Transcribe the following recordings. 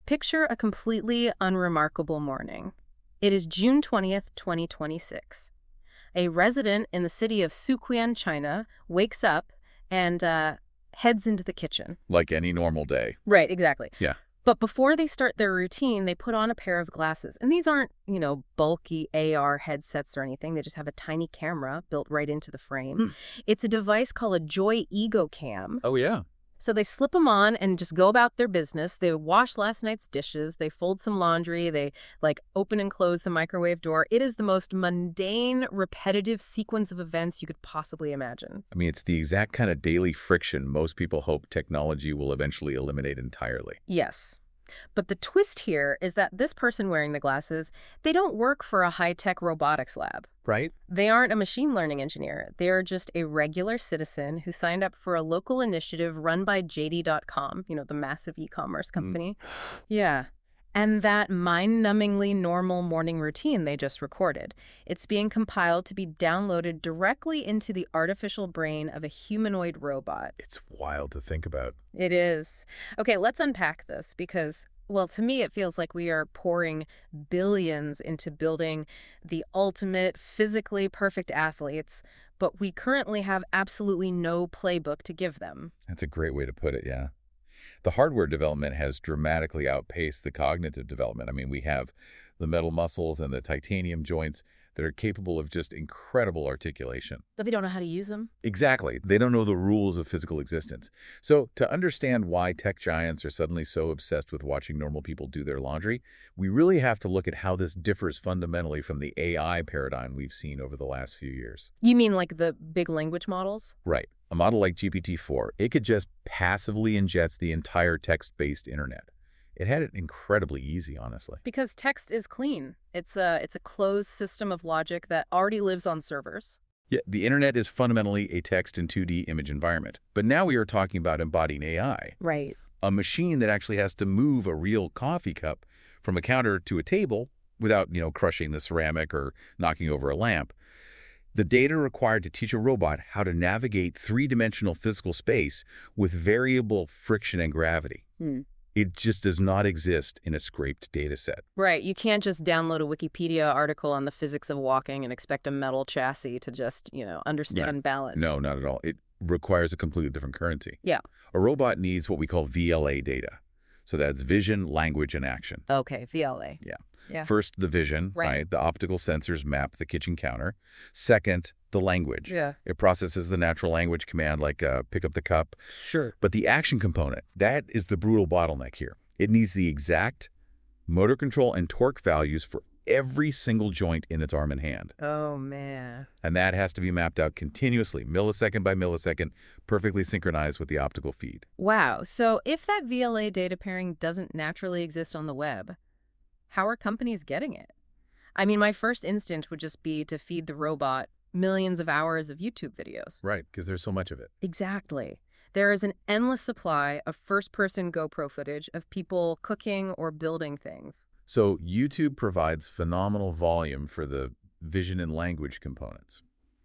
Picture a completely unremarkable morning. It is June 20th, 2026. A resident in the city of Suqian, China, wakes up and heads into the kitchen. Like any normal day. Right, exactly. Yeah. But before they start their routine, they put on a pair of glasses. And these aren't, bulky AR headsets or anything. They just have a tiny camera built right into the frame. It's a device called a Joy Ego Cam. Oh, yeah. So they slip them on and just go about their business. They wash last night's dishes. They fold some laundry. They, open and close the microwave door. It is the most mundane, repetitive sequence of events you could possibly imagine. I mean, it's the exact kind of daily friction most people hope technology will eventually eliminate entirely. Yes. But the twist here is that this person wearing the glasses, they don't work for a high-tech robotics lab. Right? They aren't a machine learning engineer. They are just a regular citizen who signed up for a local initiative run by JD.com, the massive e-commerce company. Yeah. And that mind-numbingly normal morning routine they just recorded, it's being compiled to be downloaded directly into the artificial brain of a humanoid robot. It's wild to think about. It is. Okay, let's unpack this because, well, to me, it feels like we are pouring billions into building the ultimate physically perfect athletes, but we currently have absolutely no playbook to give them. That's a great way to put it, yeah. The hardware development has dramatically outpaced the cognitive development. I mean, we have the metal muscles and the titanium joints that are capable of just incredible articulation. But they don't know how to use them? Exactly. They don't know the rules of physical existence. So to understand why tech giants are suddenly so obsessed with watching normal people do their laundry, we really have to look at how this differs fundamentally from the AI paradigm we've seen over the last few years. You mean like the big language models? Right. A model like GPT-4, it could just passively ingest the entire text-based internet. It had it incredibly easy, honestly. Because text is clean. It's a closed system of logic that already lives on servers. Yeah, the internet is fundamentally a text and 2D image environment. But now we are talking about embodying AI. Right. A machine that actually has to move a real coffee cup from a counter to a table without, crushing the ceramic or knocking over a lamp. The data required to teach a robot how to navigate three-dimensional physical space with variable friction and gravity. It just does not exist in a scraped data set. Right. You can't just download a Wikipedia article on the physics of walking and expect a metal chassis to just, understand balance. No, not at all. It requires a completely different currency. Yeah. A robot needs what we call VLA data. So that's vision, language, and action. Okay, VLA. Yeah. First, the vision, right? The optical sensors map the kitchen counter. Second, the language. Yeah. It processes the natural language command like pick up the cup. Sure. But the action component, that is the brutal bottleneck here. It needs the exact motor control and torque values for every single joint in its arm and hand. Oh, man. And that has to be mapped out continuously, millisecond by millisecond, perfectly synchronized with the optical feed. Wow. So if that VLA data pairing doesn't naturally exist on the web, how are companies getting it? I mean, my first instinct would just be to feed the robot millions of hours of YouTube videos. Right, because there's so much of it. Exactly. There is an endless supply of first-person GoPro footage of people cooking or building things. So YouTube provides phenomenal volume for the vision and language components.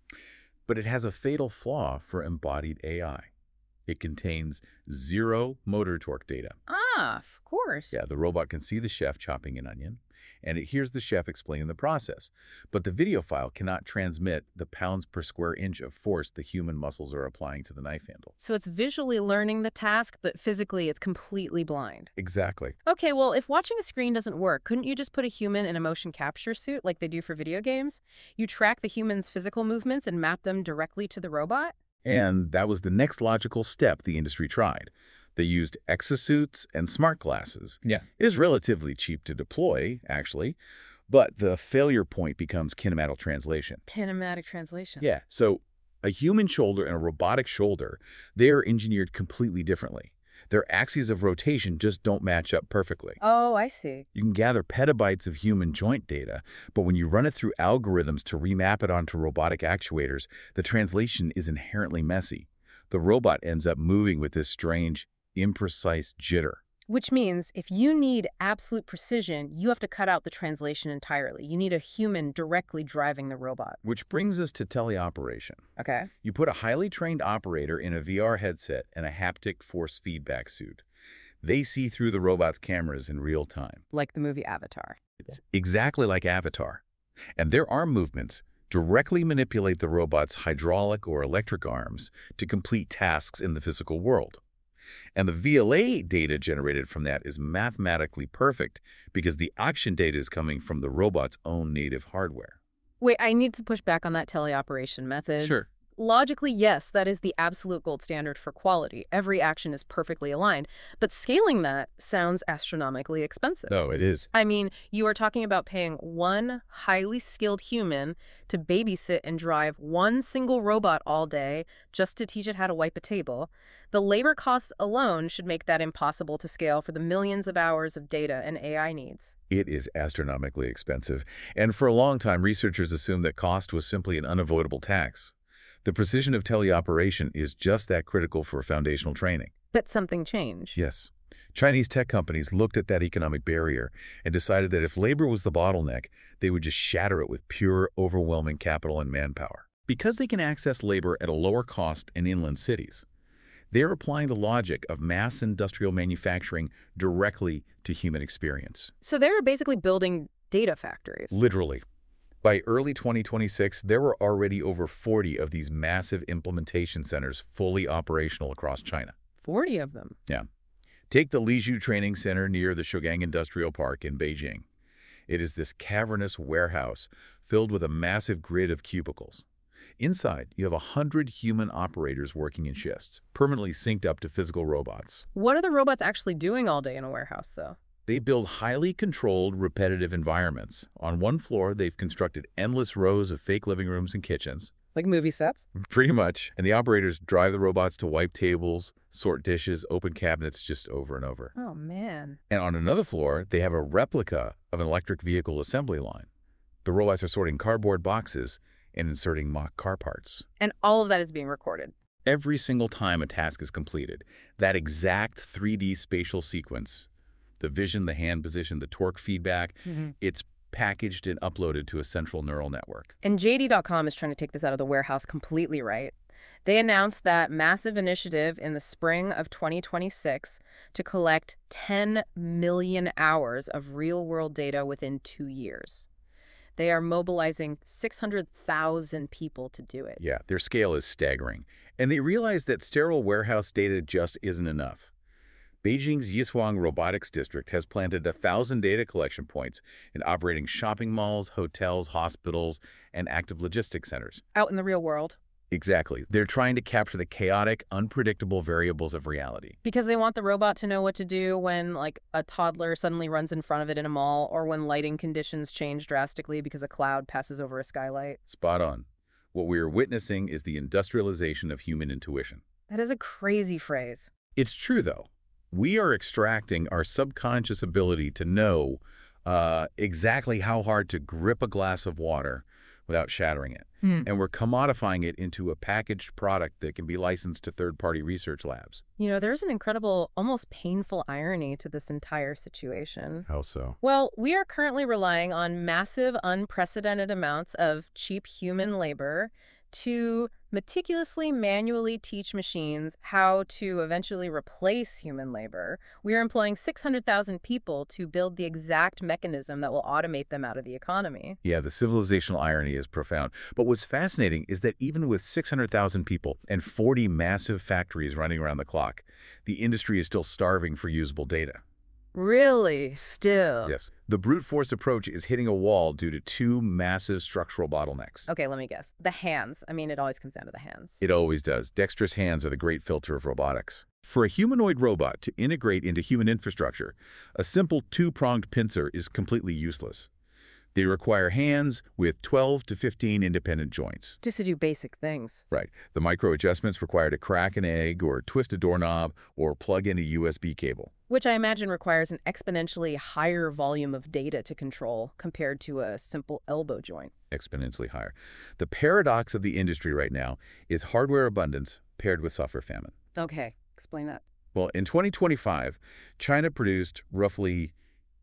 But it has a fatal flaw for embodied AI. It contains zero motor torque data. Ah, of course. Yeah, the robot can see the chef chopping an onion, and it hears the chef explaining the process. But the video file cannot transmit the pounds per square inch of force the human muscles are applying to the knife handle. So it's visually learning the task, but physically it's completely blind. Exactly. Okay, well, if watching a screen doesn't work, couldn't you just put a human in a motion capture suit like they do for video games? You track the human's physical movements and map them directly to the robot? And that was the next logical step the industry tried. They used exosuits and smart glasses. Yeah. It is relatively cheap to deploy, actually, but the failure point becomes kinematic translation. Kinematic translation. Yeah, so a human shoulder and a robotic shoulder, they are engineered completely differently. Their axes of rotation just don't match up perfectly. Oh, I see. You can gather petabytes of human joint data, but when you run it through algorithms to remap it onto robotic actuators, the translation is inherently messy. The robot ends up moving with this strange, imprecise jitter. Which means if you need absolute precision, you have to cut out the translation entirely. You need a human directly driving the robot. Which brings us to teleoperation. Okay. You put a highly trained operator in a VR headset and a haptic force feedback suit. They see through the robot's cameras in real time. Like the movie Avatar. It's exactly like Avatar. And their arm movements directly manipulate the robot's hydraulic or electric arms to complete tasks in the physical world. And the VLA data generated from that is mathematically perfect because the action data is coming from the robot's own native hardware. Wait, I need to push back on that teleoperation method. Sure. Logically, yes, that is the absolute gold standard for quality. Every action is perfectly aligned. But scaling that sounds astronomically expensive. No, it is. I mean, you are talking about paying one highly skilled human to babysit and drive one single robot all day just to teach it how to wipe a table. The labor costs alone should make that impossible to scale for the millions of hours of data an AI needs. It is astronomically expensive. And for a long time, researchers assumed that cost was simply an unavoidable tax. The precision of teleoperation is just that critical for foundational training. But something changed. Yes. Chinese tech companies looked at that economic barrier and decided that if labor was the bottleneck, they would just shatter it with pure, overwhelming capital and manpower. Because they can access labor at a lower cost in inland cities, they're applying the logic of mass industrial manufacturing directly to human experience. So they were basically building data factories. Literally. By early 2026, there were already over 40 of these massive implementation centers fully operational across China. 40 of them. Yeah. Take the Lizhu Training Center near the Shougang Industrial Park in Beijing. It is this cavernous warehouse filled with a massive grid of cubicles. Inside, you have 100 human operators working in shifts, permanently synced up to physical robots. What are the robots actually doing all day in a warehouse, though? They build highly controlled, repetitive environments. On one floor, they've constructed endless rows of fake living rooms and kitchens. Like movie sets? Pretty much. And the operators drive the robots to wipe tables, sort dishes, open cabinets just over and over. Oh, man. And on another floor, they have a replica of an electric vehicle assembly line. The robots are sorting cardboard boxes and inserting mock car parts. And all of that is being recorded. Every single time a task is completed, that exact 3D spatial sequence, the vision, the hand position, the torque feedback, it's packaged and uploaded to a central neural network. And JD.com is trying to take this out of the warehouse completely, right? They announced that massive initiative in the spring of 2026 to collect 10 million hours of real-world data within 2 years. They are mobilizing 600,000 people to do it. Yeah, their scale is staggering. And they realize that sterile warehouse data just isn't enough. Beijing's Yishuang Robotics District has planted 1,000 data collection points in operating shopping malls, hotels, hospitals, and active logistics centers. Out in the real world. Exactly. They're trying to capture the chaotic, unpredictable variables of reality. Because they want the robot to know what to do when, like, a toddler suddenly runs in front of it in a mall, or when lighting conditions change drastically because a cloud passes over a skylight. Spot on. What we are witnessing is the industrialization of human intuition. That is a crazy phrase. It's true, though. We are extracting our subconscious ability to know exactly how hard to grip a glass of water without shattering it. And we're commodifying it into a packaged product that can be licensed to third-party research labs. You know, there's an incredible, almost painful irony to this entire situation. How so? Well, we are currently relying on massive, unprecedented amounts of cheap human labor to meticulously manually teach machines how to eventually replace human labor. We are employing 600,000 people to build the exact mechanism that will automate them out of the economy. Yeah, the civilizational irony is profound. But what's fascinating is that even with 600,000 people and 40 massive factories running around the clock, the industry is still starving for usable data. Really? Still? Yes. The brute force approach is hitting a wall due to two massive structural bottlenecks. Okay, let me guess. The hands. I mean, it always comes down to the hands. It always does. Dexterous hands are the great filter of robotics. For a humanoid robot to integrate into human infrastructure, a simple two-pronged pincer is completely useless. They require hands with 12 to 15 independent joints. Just to do basic things. Right. The micro-adjustments require to crack an egg or twist a doorknob or plug in a USB cable. Which I imagine requires an exponentially higher volume of data to control compared to a simple elbow joint. Exponentially higher. The paradox of the industry right now is hardware abundance paired with software famine. Okay, explain that. Well, in 2025, China produced roughly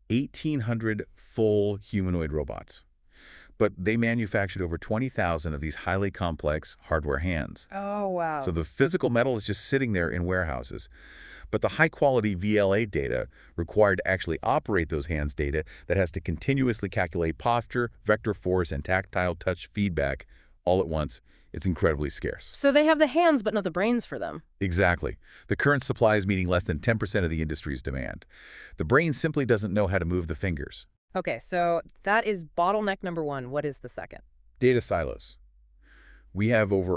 1,800 full humanoid robots. But they manufactured over 20,000 of these highly complex hardware hands. Oh, wow. So the physical metal is just sitting there in warehouses. But the high-quality VLA data required to actually operate those hands data that has to continuously calculate posture, vector force, and tactile touch feedback all at once, it's incredibly scarce. So they have the hands but not the brains for them. Exactly. The current supply is meeting less than 10% of the industry's demand. The brain simply doesn't know how to move the fingers. Okay, so that is bottleneck number one. What is the second? Data silos. We have over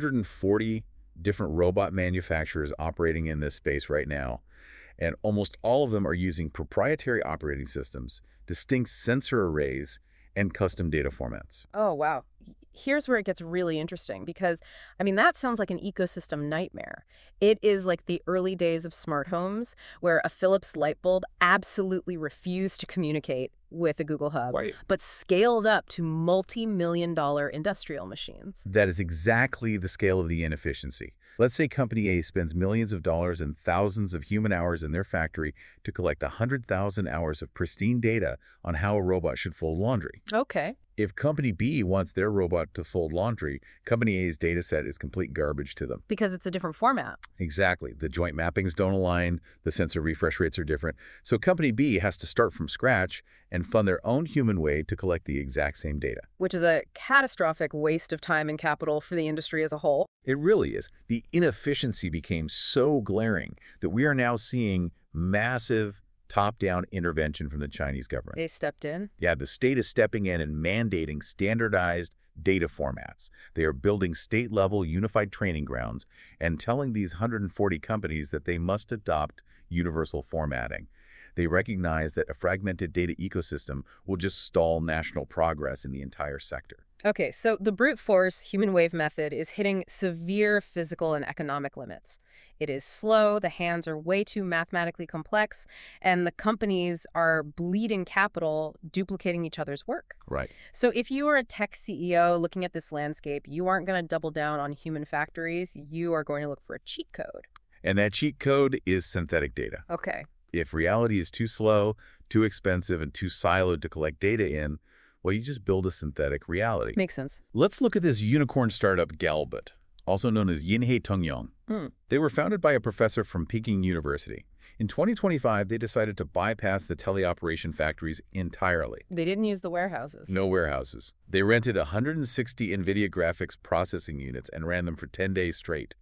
140 different robot manufacturers operating in this space right now, and almost all of them are using proprietary operating systems, distinct sensor arrays, and custom data formats. Oh, wow. Here's where it gets really interesting because, I mean, that sounds like an ecosystem nightmare. It is like the early days of smart homes where a Philips light bulb absolutely refused to communicate with a Google Hub, Right. but scaled up to multi-million-dollar industrial machines. That is exactly the scale of the inefficiency. Let's say Company A spends millions of dollars and thousands of human hours in their factory to collect 100,000 hours of pristine data on how a robot should fold laundry. Okay. If Company B wants their robot to fold laundry, Company A's data set is complete garbage to them. Because it's a different format. Exactly. The joint mappings don't align, the sensor refresh rates are different. So Company B has to start from scratch and fund their own human way to collect the exact same data. Which is a catastrophic waste of time and capital for the industry as a whole. It really is. The inefficiency became so glaring that we are now seeing massive top-down intervention from the Chinese government. They stepped in. Yeah, the state is stepping in and mandating standardized data formats. They are building state-level unified training grounds and telling these 140 companies that they must adopt universal formatting. They recognize that a fragmented data ecosystem will just stall national progress in the entire sector. Okay, so the brute force human wave method is hitting severe physical and economic limits. It is slow, the hands are way too mathematically complex, and the companies are bleeding capital, duplicating each other's work. Right. So if you are a tech CEO looking at this landscape, you aren't going to double down on human factories. You are going to look for a cheat code. And that cheat code is synthetic data. Okay. If reality is too slow, too expensive, and too siloed to collect data in, well, you just build a synthetic reality. Makes sense. Let's look at this unicorn startup, Galbot, also known as Yinhe Tungyong. They were founded by a professor from Peking University. In 2025, they decided to bypass the teleoperation factories entirely. They didn't use the warehouses. No warehouses. They rented 160 NVIDIA graphics processing units and ran them for 10 days straight.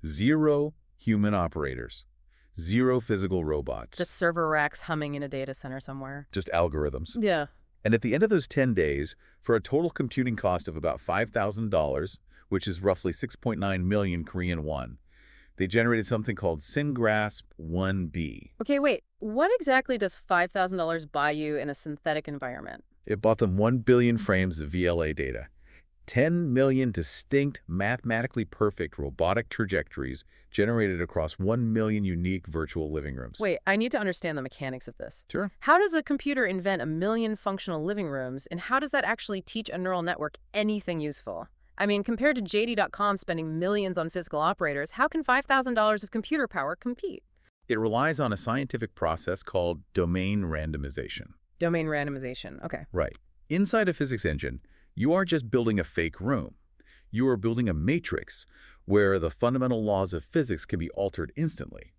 0 human operators. 0 physical robots. Just server racks humming in a data center somewhere. Just algorithms. Yeah. And at the end of those 10 days, for a total computing cost of about $5,000, which is roughly 6.9 million Korean won, they generated something called SynGrasp 1B. Okay, wait. What exactly does $5,000 buy you in a synthetic environment? It bought them 1 billion frames of VLA data, 10 million distinct, mathematically perfect robotic trajectories generated across 1 million unique virtual living rooms. Wait, I need to understand the mechanics of this. Sure. How does a computer invent 1 million functional living rooms, and how does that actually teach a neural network anything useful? I mean, compared to JD.com spending millions on physical operators, how can $5,000 of computer power compete? It relies on a scientific process called domain randomization. Domain randomization. Okay. Right. Inside a physics engine, you aren't just building a fake room. You are building a matrix where the fundamental laws of physics can be altered instantly.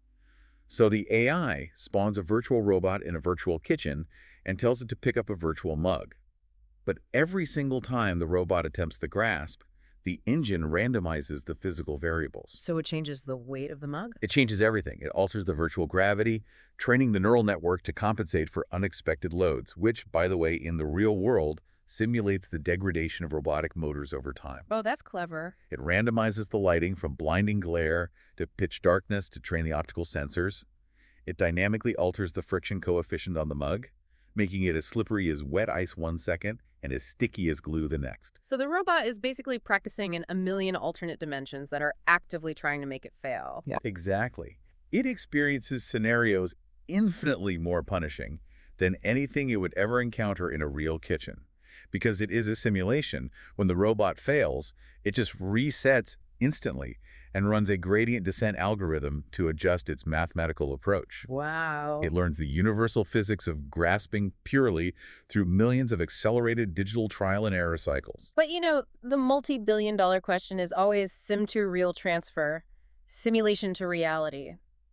So the AI spawns a virtual robot in a virtual kitchen and tells it to pick up a virtual mug. But every single time the robot attempts the grasp, the engine randomizes the physical variables. So it changes the weight of the mug? It changes everything. It alters the virtual gravity, training the neural network to compensate for unexpected loads, which, by the way, in the real world, simulates the degradation of robotic motors over time. Oh, that's clever. It randomizes the lighting from blinding glare to pitch darkness to train the optical sensors. It dynamically alters the friction coefficient on the mug, making it as slippery as wet ice 1 second and as sticky as glue the next. So the robot is basically practicing in 1 million alternate dimensions that are actively trying to make it fail. Yeah. Exactly. It experiences scenarios infinitely more punishing than anything it would ever encounter in a real kitchen. Because it is a simulation, when the robot fails, it just resets instantly and runs a gradient descent algorithm to adjust its mathematical approach. Wow. It learns the universal physics of grasping purely through millions of accelerated digital trial and error cycles. But you know, the multi-billion-dollar question is always sim to real transfer, simulation to reality.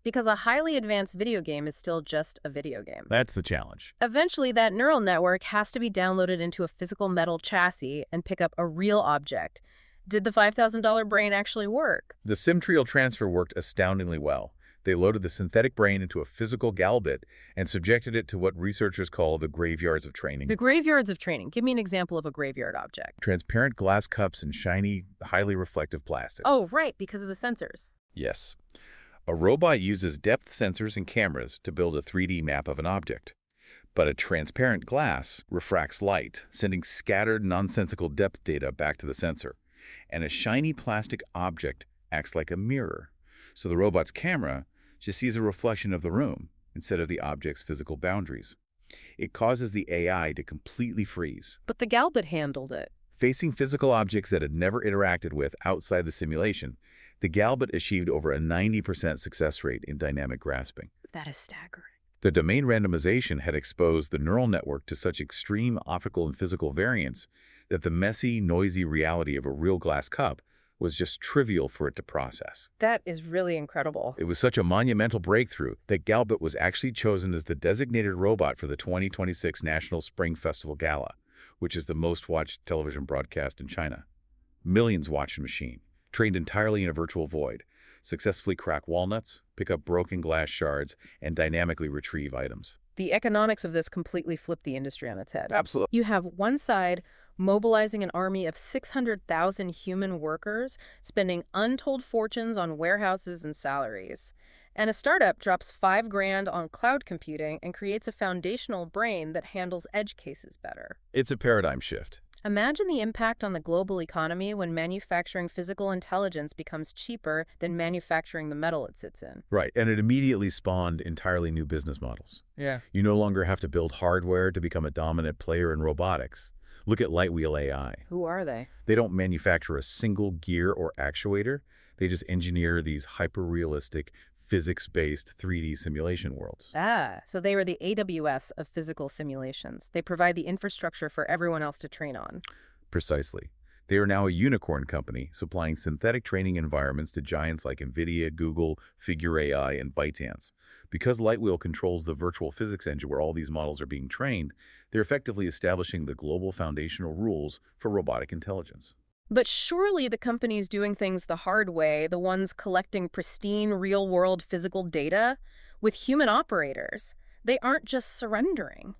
because a highly advanced video game is still just a video game. That's the challenge. Eventually, that neural network has to be downloaded into a physical metal chassis and pick up a real object. Did the $5,000 brain actually work? The SimTrial transfer worked astoundingly well. They loaded the synthetic brain into a physical Galbit and subjected it to what researchers call the graveyards of training. The graveyards of training. Give me an example of a graveyard object. Transparent glass cups and shiny, highly reflective plastics. Oh, right, because of the sensors. Yes. A robot uses depth sensors and cameras to build a 3D map of an object. But a transparent glass refracts light, sending scattered, nonsensical depth data back to the sensor. And a shiny plastic object acts like a mirror. So the robot's camera just sees a reflection of the room instead of the object's physical boundaries. It causes the AI to completely freeze. But the Galbit handled it. Facing physical objects that had never interacted with outside the simulation, the Galbit achieved over a 90% success rate in dynamic grasping. That is staggering. The domain randomization had exposed the neural network to such extreme optical and physical variance that the messy, noisy reality of a real glass cup was just trivial for it to process. That is really incredible. It was such a monumental breakthrough that Galbit was actually chosen as the designated robot for the 2026 National Spring Festival Gala, which is the most-watched television broadcast in China. Millions watched the machine, trained entirely in a virtual void, successfully crack walnuts, pick up broken glass shards, and dynamically retrieve items. The economics of this completely flipped the industry on its head. Absolutely. You have one side mobilizing an army of 600,000 human workers, spending untold fortunes on warehouses and salaries. And a startup drops $5,000 on cloud computing and creates a foundational brain that handles edge cases better. It's a paradigm shift. Imagine the impact on the global economy when manufacturing physical intelligence becomes cheaper than manufacturing the metal it sits in. Right, and it immediately spawned entirely new business models. Yeah. You no longer have to build hardware to become a dominant player in robotics. Look at Lightwheel AI. Who are they? They don't manufacture a single gear or actuator. They just engineer these hyper-realistic, physics-based 3D simulation worlds. So they were the AWS of physical simulations. They provide the infrastructure for everyone else to train on. Precisely. They are now a unicorn company supplying synthetic training environments to giants like NVIDIA, Google, Figure AI, and ByteDance. Because Lightwheel controls the virtual physics engine where all these models are being trained, they're effectively establishing the global foundational rules for robotic intelligence. But surely the companies doing things the hard way, the ones collecting pristine real-world physical data with human operators, they aren't just surrendering.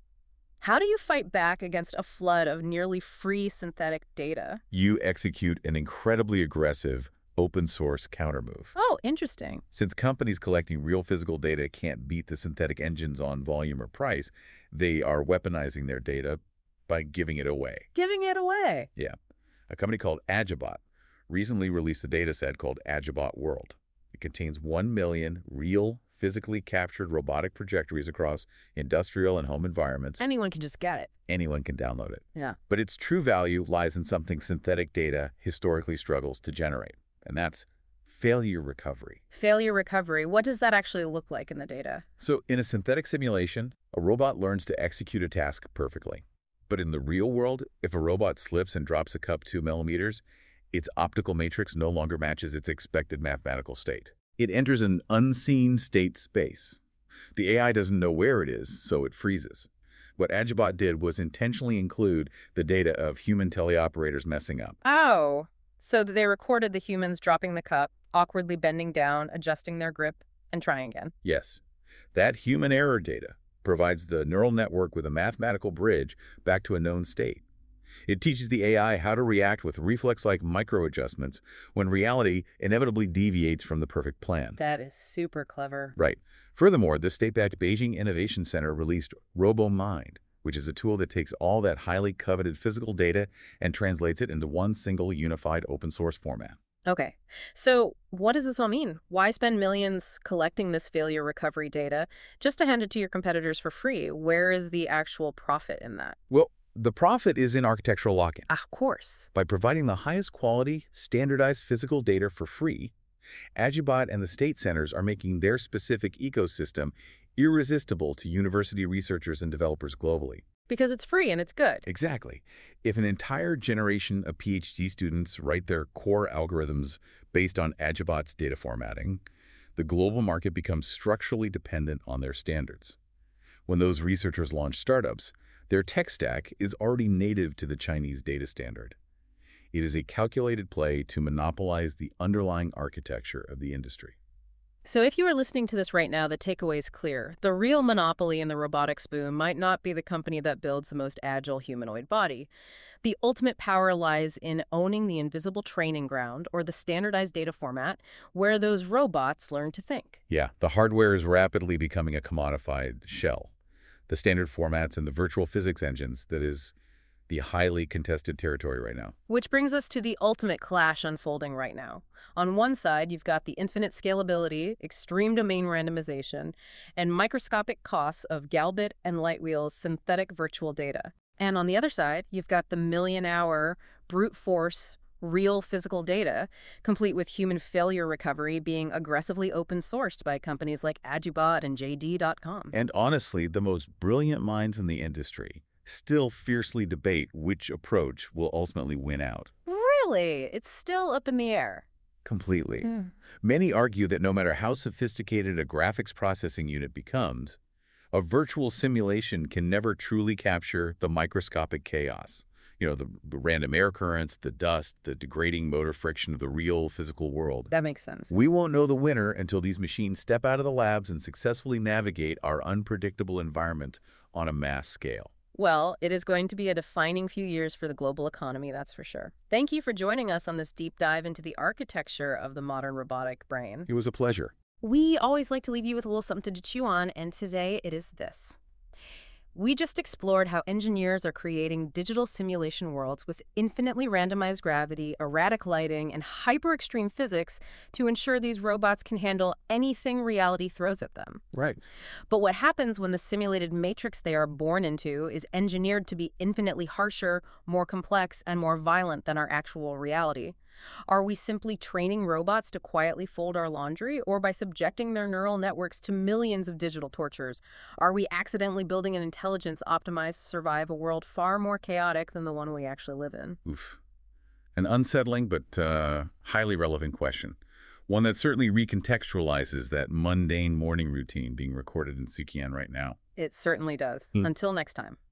How do you fight back against a flood of nearly free synthetic data? You execute an incredibly aggressive, open-source countermove. Oh, interesting. Since companies collecting real physical data can't beat the synthetic engines on volume or price, they are weaponizing their data by giving it away. Giving it away? Yeah. A company called Agibot recently released a data set called Agibot World. It contains 1 million real, physically captured robotic trajectories across industrial and home environments. Anyone can just get it. Anyone can download it. Yeah. But its true value lies in something synthetic data historically struggles to generate, and that's failure recovery. Failure recovery. What does that actually look like in the data? So in a synthetic simulation, a robot learns to execute a task perfectly. But in the real world, if a robot slips and drops a cup 2 millimeters, its optical matrix no longer matches its expected mathematical state. It enters an unseen state space. The AI doesn't know where it is, so it freezes. What Agibot did was intentionally include the data of human teleoperators messing up. Oh, so they recorded the humans dropping the cup, awkwardly bending down, adjusting their grip, and trying again. Yes, that human error data provides the neural network with a mathematical bridge back to a known state. It teaches the AI how to react with reflex-like micro-adjustments when reality inevitably deviates from the perfect plan. That is super clever. Right. Furthermore, the state-backed Beijing Innovation Center released RoboMind, which is a tool that takes all that highly coveted physical data and translates it into one single unified open-source format. Okay, so what does this all mean? Why spend millions collecting this failure recovery data just to hand it to your competitors for free? Where is the actual profit in that? Well, the profit is in architectural lock-in. Of course. By providing the highest quality, standardized physical data for free, Agibot and the state centers are making their specific ecosystem irresistible to university researchers and developers globally. Because it's free and it's good. Exactly. If an entire generation of PhD students write their core algorithms based on Agibot's data formatting, the global market becomes structurally dependent on their standards. When those researchers launch startups, their tech stack is already native to the Chinese data standard. It is a calculated play to monopolize the underlying architecture of the industry. So if you are listening to this right now, the takeaway is clear. The real monopoly in the robotics boom might not be the company that builds the most agile humanoid body. The ultimate power lies in owning the invisible training ground, or the standardized data format, where those robots learn to think. Yeah, the hardware is rapidly becoming a commodified shell. The standard formats and the virtual physics engines, that is the highly contested territory right now. Which brings us to the ultimate clash unfolding right now. On one side, you've got the infinite scalability, extreme domain randomization, and microscopic costs of Galbit and Lightwheel's synthetic virtual data. And on the other side, you've got the million-hour, brute force, real physical data, complete with human failure recovery being aggressively open-sourced by companies like Agibot and JD.com. And honestly, the most brilliant minds in the industry still fiercely debate which approach will ultimately win out. Really? It's still up in the air. Completely. Many argue that no matter how sophisticated a graphics processing unit becomes, a virtual simulation can never truly capture the microscopic chaos. The random air currents, the dust, the degrading motor friction of the real physical world. That makes sense. We won't know the winner until these machines step out of the labs and successfully navigate our unpredictable environment on a mass scale. Well, it is going to be a defining few years for the global economy, that's for sure. Thank you for joining us on this deep dive into the architecture of the modern robotic brain. It was a pleasure. We always like to leave you with a little something to chew on, and today it is this. We just explored how engineers are creating digital simulation worlds with infinitely randomized gravity, erratic lighting, and hyper-extreme physics to ensure these robots can handle anything reality throws at them. Right. But what happens when the simulated matrix they are born into is engineered to be infinitely harsher, more complex, and more violent than our actual reality? Are we simply training robots to quietly fold our laundry, or by subjecting their neural networks to millions of digital tortures, are we accidentally building an intelligence optimized to survive a world far more chaotic than the one we actually live in? Oof. An unsettling but highly relevant question. One that certainly recontextualizes that mundane morning routine being recorded in Sukian right now. It certainly does. Until next time.